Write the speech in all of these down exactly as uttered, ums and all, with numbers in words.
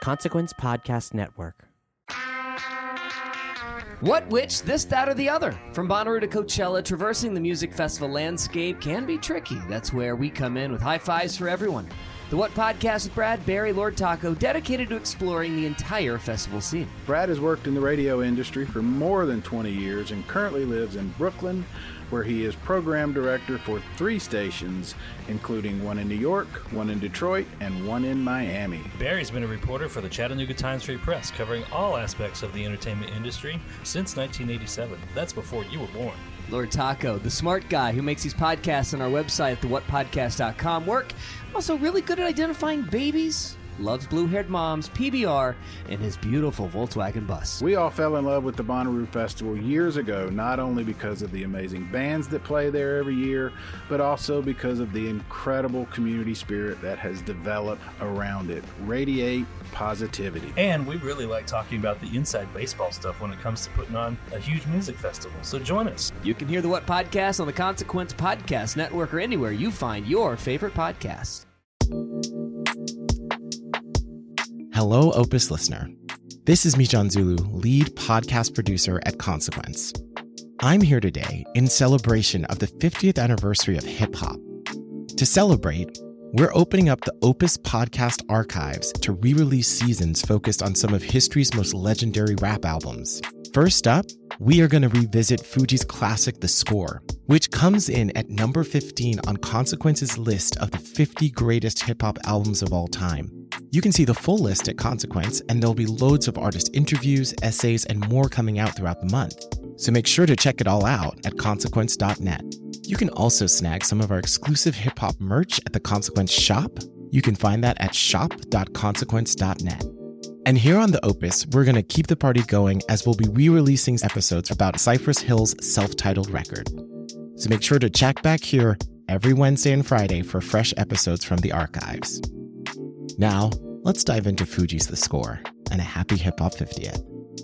Consequence Podcast Network. What, which, this, that, or the other? From Bonnaroo to Coachella, traversing the music festival landscape can be tricky. That's where we come in with high fives for everyone. The What Podcast with Brad, Barry, Lord Taco, dedicated to exploring the entire festival scene. Brad has worked in the radio industry for more than twenty years and currently lives in Brooklyn, where he is program director for three stations, including one in New York, one in Detroit, and one in Miami. Barry's been a reporter for the Chattanooga Times-Free Press, covering all aspects of the entertainment industry since nineteen eighty-seven. That's before you were born. Lord Taco, the smart guy who makes these podcasts on our website at the what podcast dot com work. Also really good at identifying babies, loves blue-haired moms, P B R, and his beautiful Volkswagen bus. We all fell in love with the Bonnaroo Festival years ago, not only because of the amazing bands that play there every year, but also because of the incredible community spirit that has developed around it. Radiate positivity. And we really like talking about the inside baseball stuff when it comes to putting on a huge music festival. So join us. You can hear the What Podcast on the Consequence Podcast Network or anywhere you find your favorite podcasts. Hello, Opus listener. This is Mijan Zulu, lead podcast producer at Consequence. I'm here today in celebration of the fiftieth anniversary of hip-hop. To celebrate, we're opening up the Opus Podcast archives to re-release seasons focused on some of history's most legendary rap albums. First up, we are going to revisit Fugees' classic The Score, which comes in at number fifteen on Consequence's list of the fifty greatest hip-hop albums of all time. You can see the full list at Consequence, and there'll be loads of artist interviews, essays, and more coming out throughout the month. So make sure to check it all out at consequence dot net. You can also snag some of our exclusive hip-hop merch at the Consequence shop. You can find that at shop dot consequence dot net. And here on the Opus, we're going to keep the party going as we'll be re-releasing episodes about Cypress Hill's self-titled record. So make sure to check back here every Wednesday and Friday for fresh episodes from the archives. Now, let's dive into Fugees' The Score and a happy hip-hop fiftieth.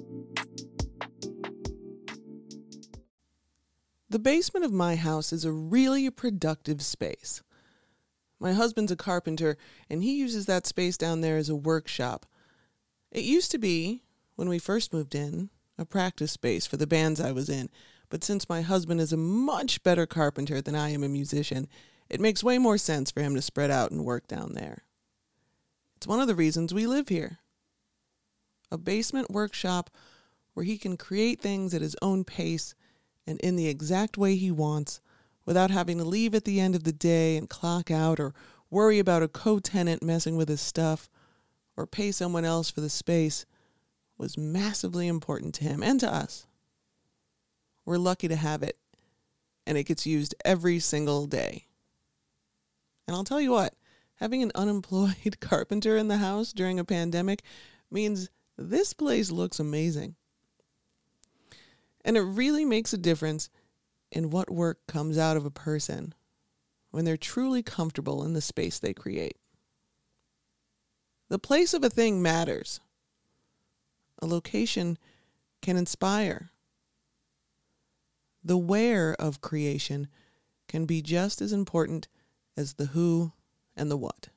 The basement of my house is a really productive space. My husband's a carpenter, and he uses that space down there as a workshop. It used to be, when we first moved in, a practice space for the bands I was in, but since my husband is a much better carpenter than I am a musician, it makes way more sense for him to spread out and work down there. It's one of the reasons we live here. A basement workshop where he can create things at his own pace and in the exact way he wants, without having to leave at the end of the day and clock out or worry about a co-tenant messing with his stuff or pay someone else for the space, was massively important to him and to us. We're lucky to have it, and it gets used every single day. And I'll tell you what, having an unemployed carpenter in the house during a pandemic means this place looks amazing. And it really makes a difference in what work comes out of a person when they're truly comfortable in the space they create. The place of a thing matters. A location can inspire. The where of creation can be just as important as the who and the what.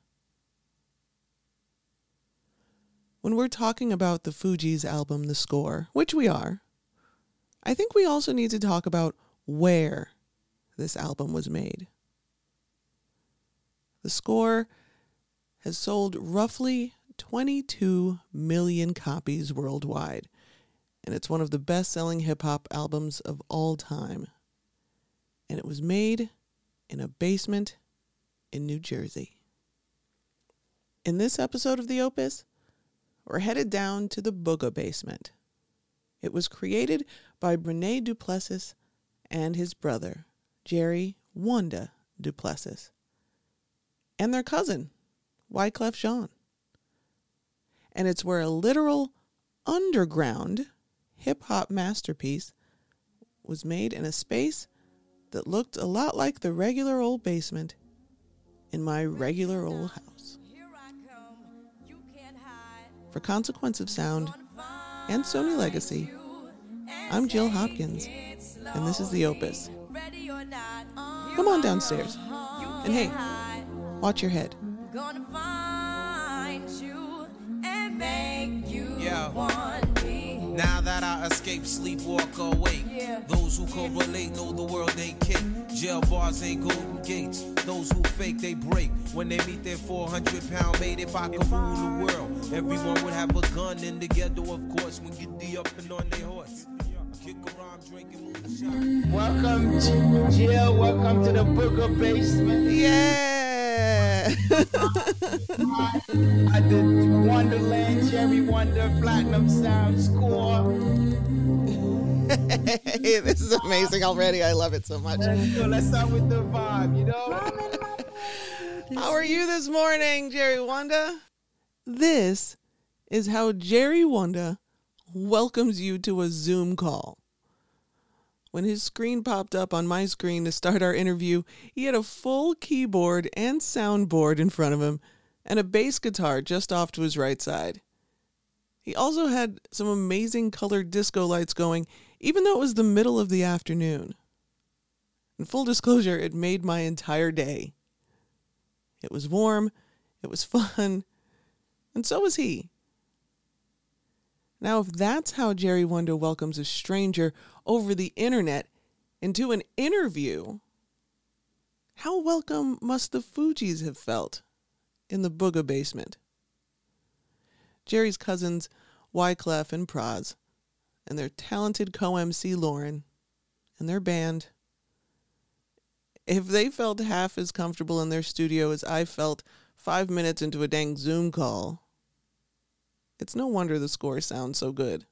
When we're talking about the Fugees album, The Score, which we are, I think we also need to talk about where this album was made. The Score has sold roughly twenty-two million copies worldwide, and it's one of the best-selling hip-hop albums of all time. And it was made in a basement in New Jersey. In this episode of The Opus, we're headed down to the Booga Basement. It was created by Brene Duplessis and his brother, Jerry Wanda Duplessis, and their cousin, Wyclef Jean. And it's where a literal underground hip-hop masterpiece was made in a space that looked a lot like the regular old basement in my regular old house. For Consequence of Sound and Sony Legacy, I'm Jill Hopkins, and this is The Opus. Come on downstairs. And hey, watch your head. Gonna find you and make escape, sleepwalk, or wake. Yeah. Those who correlate know the world ain't cake. Jail bars ain't golden gates. Those who fake, they break. When they meet their four hundred pound mate, if I could rule the world, everyone would have a gun in the ghetto, of course, when get the up and on their horse. Kick around, drinking moonshine. Welcome to Jill. Welcome to the Booger Basement. Yeah. I did Wonderland, Cherry Wonder, Platinum Sound Score. Hey, this is amazing already. I love it so much. Let's go. Let's start with the vibe, you know? How are you this morning, Jerry Wanda? This is how Jerry Wanda welcomes you to a Zoom call. When his screen popped up on my screen to start our interview, he had a full keyboard and soundboard in front of him and a bass guitar just off to his right side. He also had some amazing colored disco lights going, even though it was the middle of the afternoon. In full disclosure, it made my entire day. It was warm, it was fun, and so was he. Now, if that's how Jerry Wanda welcomes a stranger over the internet into an interview, how welcome must the Fugees have felt in the Booger Basement? Jerry's cousins, Wyclef and Praz, and their talented co-M C Lauren, and their band, if they felt half as comfortable in their studio as I felt five minutes into a dang Zoom call, it's no wonder the score sounds so good.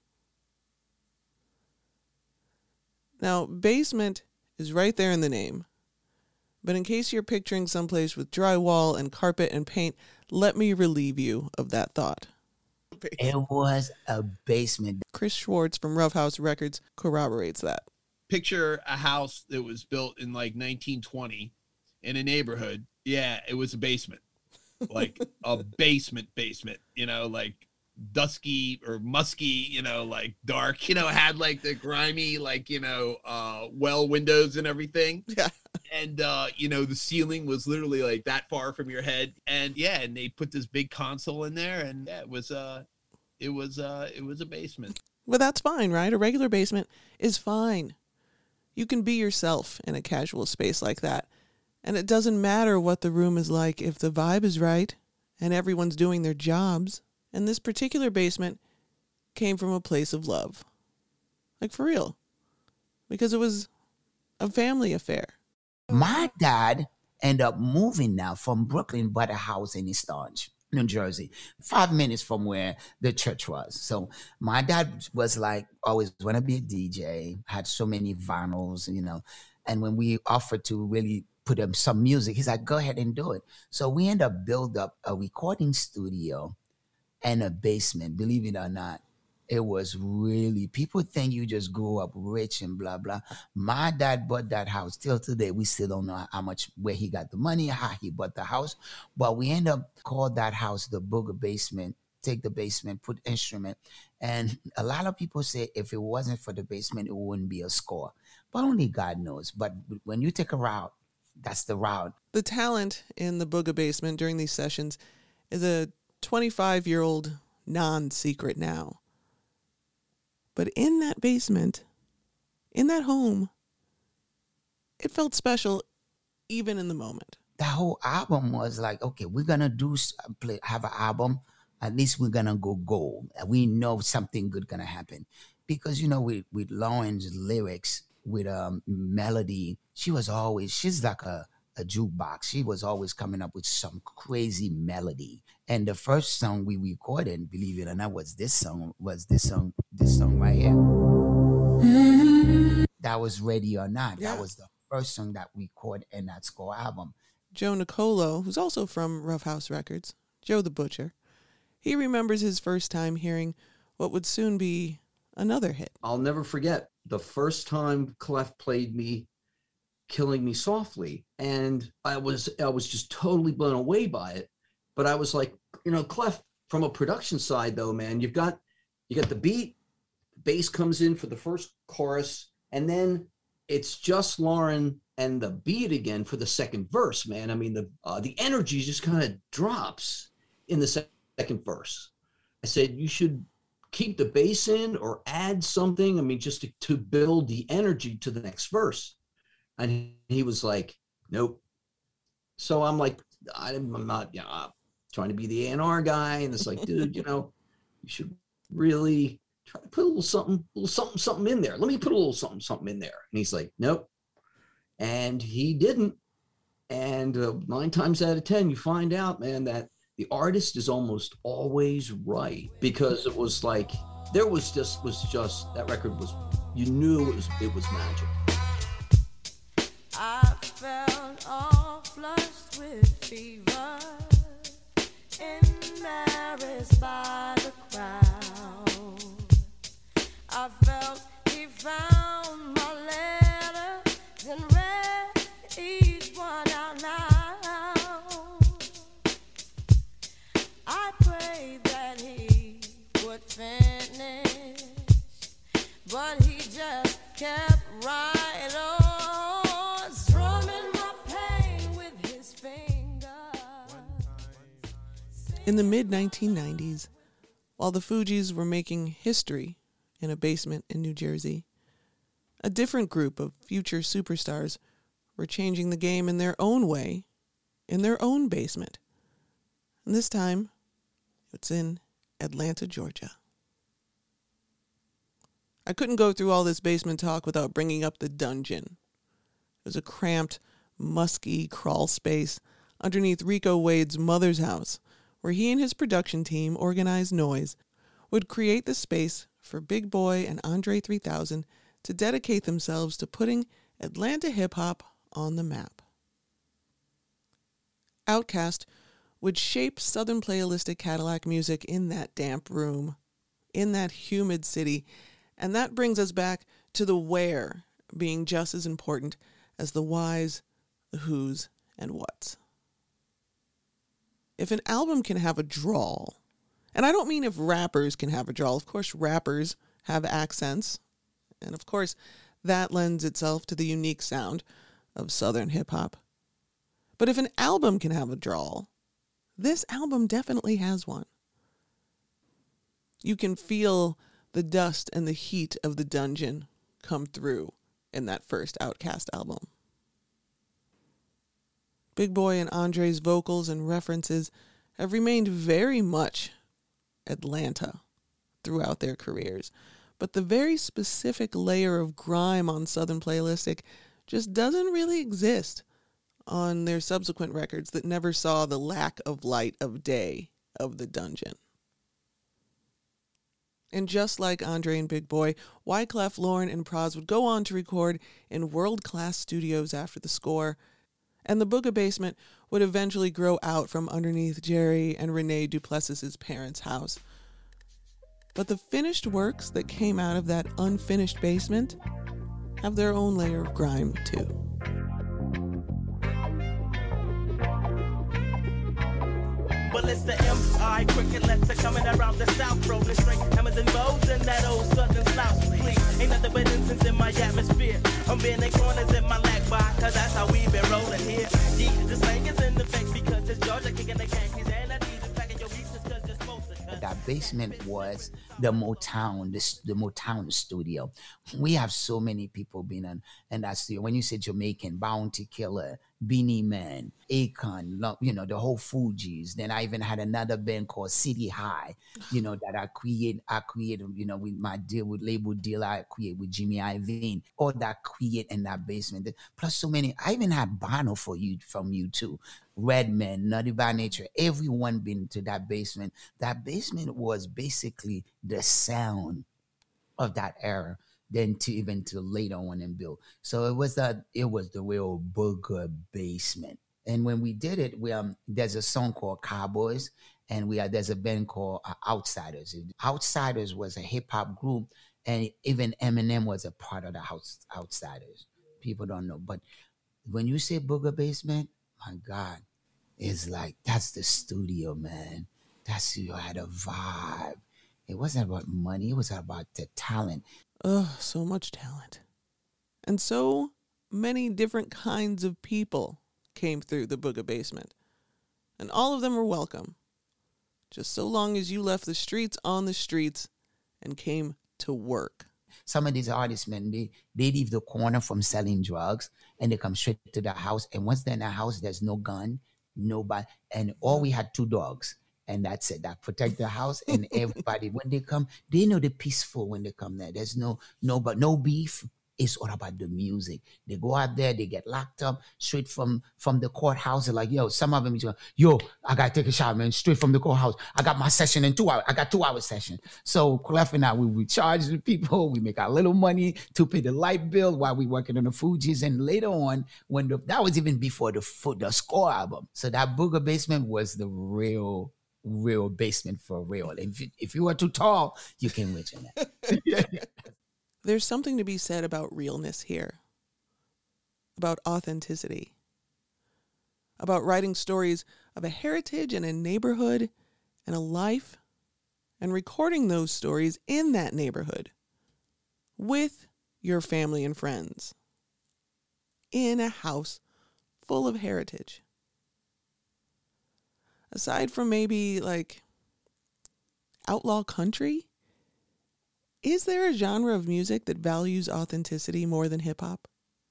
Now, basement is right there in the name. But in case you're picturing someplace with drywall and carpet and paint, let me relieve you of that thought. It was a basement. Chris Schwartz from Rough House Records corroborates that. Picture a house that was built in like nineteen twenty in a neighborhood. Yeah, it was a basement. Like a basement basement, you know, like dusky or musky, you know, like dark, you know, had like the grimy, like, you know, uh, well windows and everything. Yeah. And, uh, you know, the ceiling was literally like that far from your head. And yeah, and they put this big console in there and yeah, it was, uh, it was, uh, it was a basement. Well, that's fine, right? A regular basement is fine. You can be yourself in a casual space like that. And it doesn't matter what the room is like if the vibe is right and everyone's doing their jobs. And this particular basement came from a place of love. Like, for real. Because it was a family affair. My dad ended up moving now from Brooklyn, bought a house in East Orange, New Jersey, five minutes from where the church was. So my dad was like, always want to be a D J, had so many vinyls, you know. And when we offered to really put up some music, he's like, go ahead and do it. So we ended up build up a recording studio and a basement. Believe it or not, it was really, people think you just grew up rich and blah, blah. My dad bought that house. Till today, we still don't know how much, where he got the money, how he bought the house. But we end up called that house the Booger Basement. Take the basement, put instrument. And a lot of people say if it wasn't for the basement, it wouldn't be a score. But only God knows. But when you take a route, that's the route. The talent in the Booger Basement during these sessions is a twenty-five-year-old non-secret now. But in that basement, in that home, it felt special even in the moment. The whole album was like, okay, we're going to do play, have an album. At least we're going to go gold. We know something good going to happen. Because, you know, with, with Lauren's lyrics, with um, melody, she was always, she's like a, a jukebox. She was always coming up with some crazy melody. And the first song we recorded, believe it or not, was this song, was this song, this song right here. Mm-hmm. That was Ready or Not. Yeah. That was the first song that we recorded in that score album. Joe Nicolo, who's also from Rough House Records, Joe the Butcher, he remembers his first time hearing what would soon be another hit. I'll never forget the first time Clef played me Killing Me Softly, and I was I was just totally blown away by it. But I was like, you know, Clef, from a production side though, man, you've got you got the beat, bass comes in for the first chorus, and then it's just Lauren and the beat again for the second verse, man. I mean, the uh, the energy just kind of drops in the se- second verse. I said, you should keep the bass in or add something? I mean, just to, to build the energy to the next verse. And he was like, nope. So I'm like, I'm not, you know, I'm trying to be the A and R guy. And it's like, dude, you know, you should really try to put a little something, a little something, something in there. Let me put a little something, something in there. And he's like, nope. And he didn't. And uh, nine times out of ten, you find out, man, that the artist is almost always right, because it was like, there was just, was just, that record was, you knew it was, it was magic. I felt all flushed with fever, embarrassed by the crowd. I felt he found my letters and read each one out loud. I prayed that he would finish, but he just kept right on, strumming my pain with his fingers. In the mid nineteen nineties, while the Fugees were making history in a basement in New Jersey, a different group of future superstars were changing the game in their own way, in their own basement. And this time, it's in Atlanta, Georgia. I couldn't go through all this basement talk without bringing up the Dungeon. It was a cramped, musky crawl space underneath Rico Wade's mother's house, where he and his production team, Organized Noise, would create the space for Big Boy and Andre three thousand to dedicate themselves to putting Atlanta hip-hop on the map. Outkast would shape Southern playalistic Cadillac music in that damp room, in that humid city, and that brings us back to the where being just as important as the whys, the whos, and whats. If an album can have a drawl, and I don't mean if rappers can have a drawl, of course rappers have accents, and of course that lends itself to the unique sound of Southern hip-hop. But if an album can have a drawl, this album definitely has one. You can feel the dust and the heat of the Dungeon come through in that first Outkast album. Big Boy and Andre's vocals and references have remained very much Atlanta throughout their careers, but the very specific layer of grime on Southern playalistic just doesn't really exist on their subsequent records that never saw the lack of light of day of the Dungeon. And just like Andre and Big Boy, Wyclef, Lauren, and Pras would go on to record in world-class studios after the score, and the Booga Basement would eventually grow out from underneath Jerry and Renee Duplessis's parents' house. But the finished works that came out of that unfinished basement have their own layer of grime, too. Well, it's the M I cricket letter coming around the south, rolling straight hammers and bows in that old southern south. Please, ain't nothing but incense in my atmosphere. I'm bending corners in my lag bar, cause that's how we been rolling here. Yeah, the slang is in effect because it's Georgia kicking the Yankees and I need to pack in your beats just cause you're supposed to. That basement was the Motown, the, the Motown studio. We have so many people been in, in that studio. When you say Jamaican, Bounty Killer, Beanie Man, Akon, you know, the whole Fugees. Then I even had another band called City High, you know, that I create, I created, you know, with my deal, with label deal I create with Jimmy Iovine. All that create in that basement. Plus so many, I even had Bono for you, from you too. Redman, Nutty by Nature, everyone been to that basement. That basement was basically the sound of that era. Then to even to later on and build. So it was that it was the real Booga Basement. And when we did it, we um there's a song called Cowboys, and we are there's a band called uh, Outsiders. Outsiders was a hip hop group, and even Eminem was a part of the house Outsiders. People don't know, but when you say Booga Basement, my God, it's like that's the studio, man. That's you had a vibe. It wasn't about money. It was about the talent. Ugh, so much talent. And so many different kinds of people came through the Booga Basement. And all of them were welcome. Just so long as you left the streets on the streets and came to work. Some of these artists, man, they, they leave the corner from selling drugs and they come straight to the house. And once they're in the house, there's no gun, nobody. And all we had two dogs. And that's it. That protect the house. And everybody, when they come, they know they're peaceful when they come there. There's no, no, but no beef. It's all about the music. They go out there, they get locked up straight from, from the courthouse. They're like, yo, some of them, yo, I got to take a shower, man, straight from the courthouse. I got my session in two hours. I got two hour session. So Clef and I, we, we charge the people. We make our little money to pay the light bill while we working on the Fugees. And later on, when the, that was even before the, the score album. So that Booger Basement was the real real basement for real. And if you, if you are too tall, you can reach in that. There's something to be said about realness here, about authenticity, about writing stories of a heritage and a neighborhood and a life, and recording those stories in that neighborhood with your family and friends in a house full of heritage. Aside from maybe like outlaw country, is there a genre of music that values authenticity more than hip hop?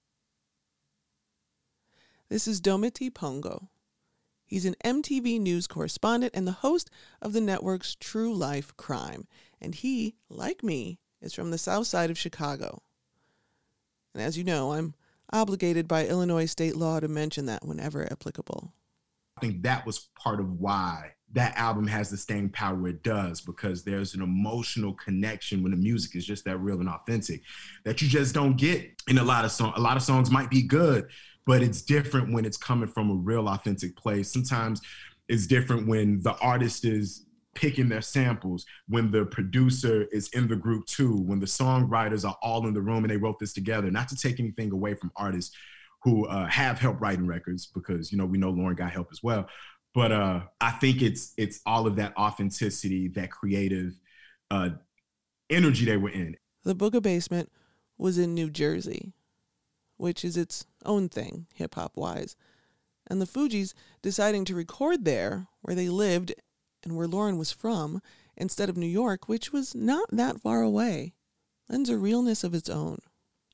This is Domiti Pongo. He's an M T V News correspondent and the host of the network's True Life Crime. And he, like me, is from the south side of Chicago. And as you know, I'm obligated by Illinois state law to mention that whenever applicable. I think that was part of why that album has the staying power it does, because there's an emotional connection when the music is just that real and authentic that you just don't get in a lot of songs. A lot of songs might be good, but it's different when it's coming from a real authentic place. Sometimes it's different when the artist is picking their samples, when the producer is in the group too, when the songwriters are all in the room and they wrote this together. Not to take anything away from artists who uh, have help writing records, because, you know, we know Lauren got help as well. But uh, I think it's it's all of that authenticity, that creative uh, energy they were in. The Booger Basement was in New Jersey, which is its own thing, hip-hop wise. And the Fugees deciding to record there, where they lived and where Lauren was from, instead of New York, which was not that far away, lends a realness of its own.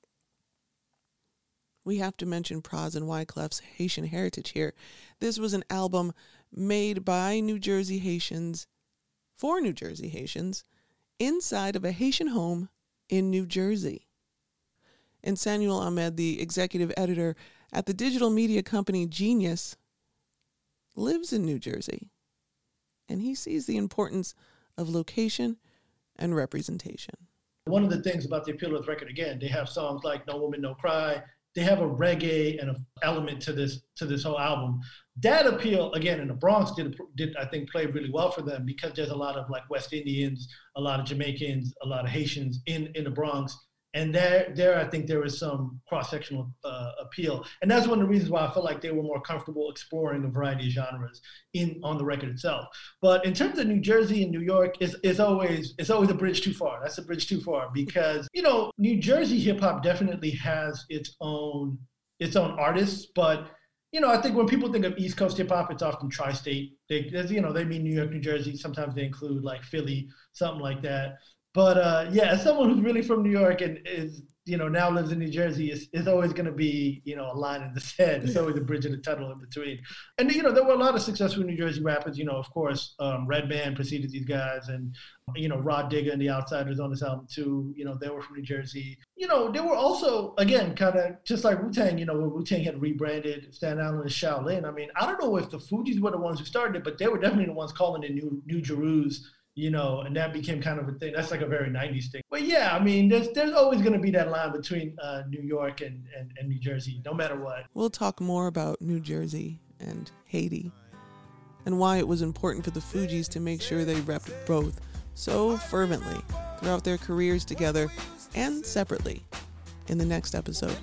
We have to mention Pras and Wyclef's Haitian heritage here. This was an album made by New Jersey Haitians for New Jersey Haitians inside of a Haitian home in New Jersey. And Samuel Ahmed, the executive editor at the digital media company Genius, lives in New Jersey. And he sees the importance of location and representation. One of the things about the appeal of the record, again, they have songs like No Woman, No Cry. They have a reggae and an element to this to this whole album. That appeal, again, in the Bronx did, did I think, play really well for them, because there's a lot of like West Indians, a lot of Jamaicans, a lot of Haitians in, in the Bronx. And there, there, I think there was some cross-sectional uh, appeal. And that's one of the reasons why I felt like they were more comfortable exploring a variety of genres in on the record itself. But in terms of New Jersey and New York, it's, it's always it's always a bridge too far. That's a bridge too far, because, you know, New Jersey hip-hop definitely has its own its own artists. But, you know, I think when people think of East Coast hip-hop, it's often tri-state. They, you know, they mean New York, New Jersey. Sometimes they include like Philly, something like that. But uh, yeah, as someone who's really from New York and is, you know, now lives in New Jersey, it's, it's always going to be, you know, a line in the sand. It's always a bridge in the tunnel in between. And, you know, there were a lot of successful New Jersey rappers. You know, of course, um, Redman preceded these guys, and, you know, Rod Digger and the Outsiders on this album too. You know, they were from New Jersey. You know, they were also, again, kind of just like Wu-Tang, you know, when Wu-Tang had rebranded Staten Island as Shaolin. I mean, I don't know if the Fugees were the ones who started it, but they were definitely the ones calling it New, New Jerus. You know, and that became kind of a thing. That's like a very nineties thing. But yeah, I mean, there's there's always going to be that line between uh, New York and, and, and New Jersey, no matter what. We'll talk more about New Jersey and Haiti and why it was important for the Fugees to make sure they repped both so fervently throughout their careers together and separately in the next episode.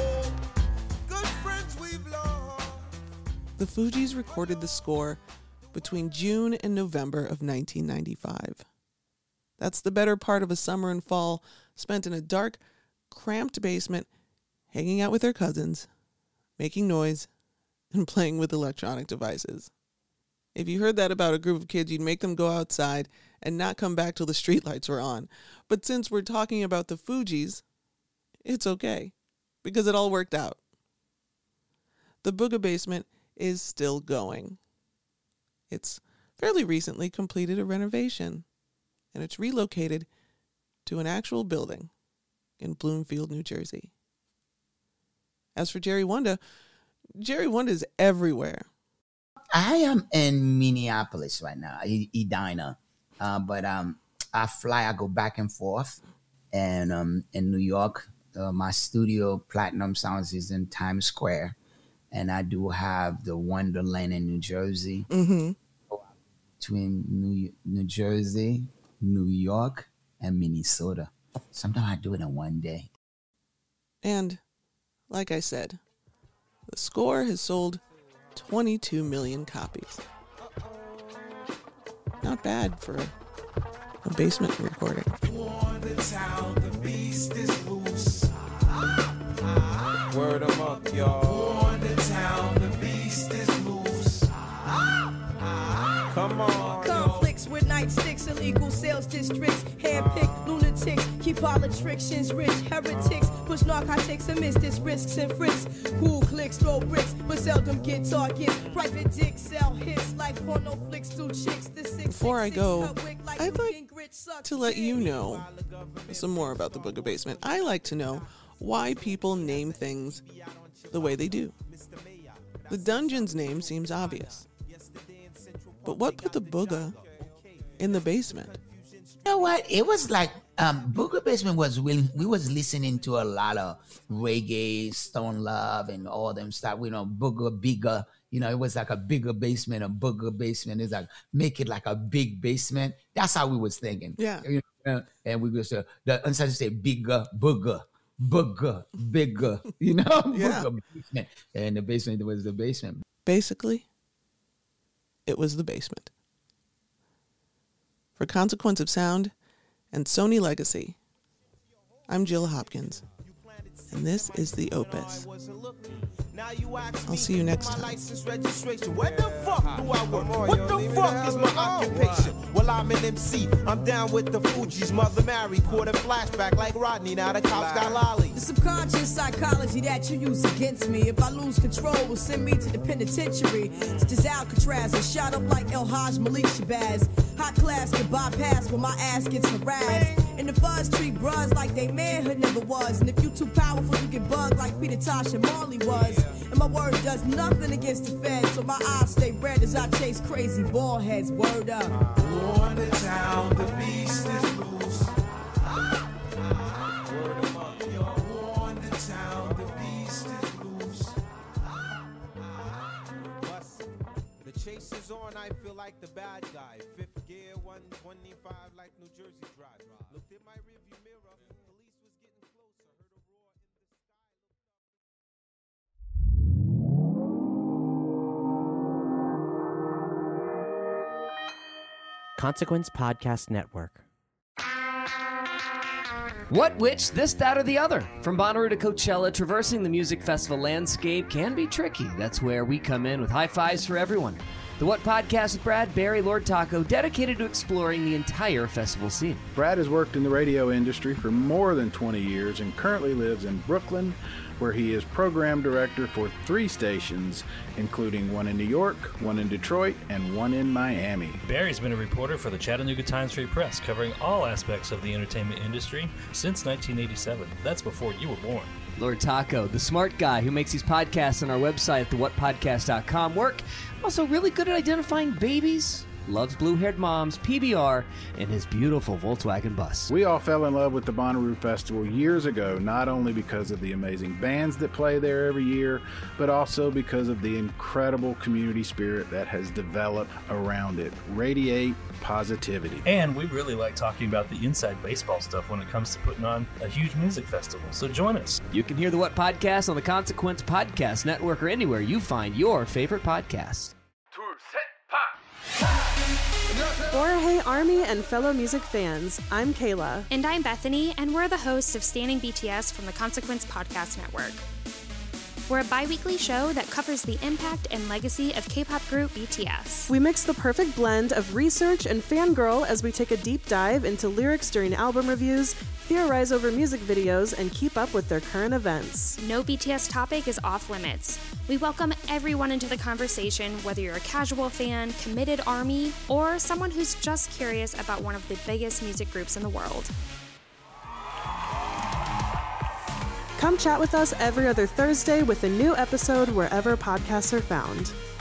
The Fugees recorded the score between June and November of nineteen ninety-five. That's the better part of a summer and fall spent in a dark, cramped basement, hanging out with their cousins, making noise, and playing with electronic devices. If you heard that about a group of kids, you'd make them go outside and not come back till the streetlights were on. But since we're talking about the Fugees, it's okay, because it all worked out. The Booga Basement is still going. It's fairly recently completed a renovation, and it's relocated to an actual building in Bloomfield, New Jersey. As for Jerry Wanda, Jerry Wanda is everywhere. I am in Minneapolis right now, E- Edina, uh, but um, I fly, I go back and forth, and um, in New York, uh, my studio, Platinum Sounds, is in Times Square, and I do have the Wonderland in New Jersey, mm-hmm. between New New Jersey, New York, and Minnesota. Sometimes I do it in one day. And, like I said, the score has sold twenty-two million copies. Not bad for a, a basement recording. Word of mouth, y'all. On the town, the beast is loose. Come on. Conflicts with nightsticks, illegal sales districts, handpicked lunatics, keep politicians rich, heretics, push narcotics and mystics, risks and frisks, cool clicks, throw bricks, but seldom get targets, private dicks sell hits like porno flicks to chicks. The six, Before I go, I'd like to let you know some more about the Booga Basement. I like to know why people name things the way they do. The dungeon's name seems obvious. But what put the Booga in the basement? You know what? It was like um, Booga Basement was really, we was listening to a lot of reggae, Stone Love, and all them stuff. You know, Booga Bigger. You know, it was like a bigger basement, a Booga Basement. It's like make it like a big basement. That's how we was thinking. Yeah. You know, and we was uh, the instead of say bigger, booger, booger, bigger. You know, Yeah. Booga Basement, and the basement was the basement. Basically, it was the basement. For Consequence of Sound and Sony Legacy, I'm Jill Hopkins, and this is The Opus. I'll see you next time. Where the fuck do I work? What the fuck is my occupation? Well, I'm an M C. I'm down with the Fugees. Mother Mary caught a flashback like Rodney. Now the cops got lolly. The subconscious psychology that you use against me. If I lose control, will send me to the penitentiary. Such as Alcatraz and shot up like El Haj Malik Shabazz. Hot class can bypass when my ass gets harassed. And the fuzz treat bros like they manhood never was. And if you too powerful, you get bugged like Peter Tosh and Marley was. And my word does nothing against the feds, so my eyes stay red as I chase crazy ball heads. Word up. On the town, the beast is loose. Word of mouth, yo. On the town, the beast is loose. The chase is on, I feel like the bad guy. Fifth gear, one twenty-five, like New Jersey drive. Looked in my rearview mirror, police was getting closer, heard a roar in the sky. Consequence Podcast Network. What, which, this, that, or the other? From Bonnaroo to Coachella, traversing the music festival landscape can be tricky. That's where we come in with high fives for everyone. The What Podcast with Brad, Barry, Lord Taco, dedicated to exploring the entire festival scene. Brad has worked in the radio industry for more than twenty years and currently lives in Brooklyn, where he is program director for three stations, including one in New York, one in Detroit, and one in Miami. Barry's been a reporter for the Chattanooga Times-Free Press, covering all aspects of the entertainment industry since nineteen eighty-seven. That's before you were born. Lord Taco, the smart guy who makes these podcasts on our website at the what podcast dot com work. Also really good at identifying babies, loves blue-haired moms, P B R, and his beautiful Volkswagen bus. We all fell in love with the Bonnaroo Festival years ago, not only because of the amazing bands that play there every year, but also because of the incredible community spirit that has developed around it. Radiate positivity. And we really like talking about the inside baseball stuff when it comes to putting on a huge music festival. So join us. You can hear the What Podcast on the Consequence Podcast Network or anywhere you find your favorite podcast. For Hey Army and fellow music fans, I'm Kayla. And I'm Bethany, and we're the hosts of Standing B T S from the Consequence Podcast Network. We're a bi-weekly show that covers the impact and legacy of K-pop group B T S. We mix the perfect blend of research and fangirl as we take a deep dive into lyrics during album reviews, theorize over music videos, and keep up with their current events. No B T S topic is off limits. We welcome everyone into the conversation, whether you're a casual fan, committed ARMY, or someone who's just curious about one of the biggest music groups in the world. Come chat with us every other Thursday with a new episode wherever podcasts are found.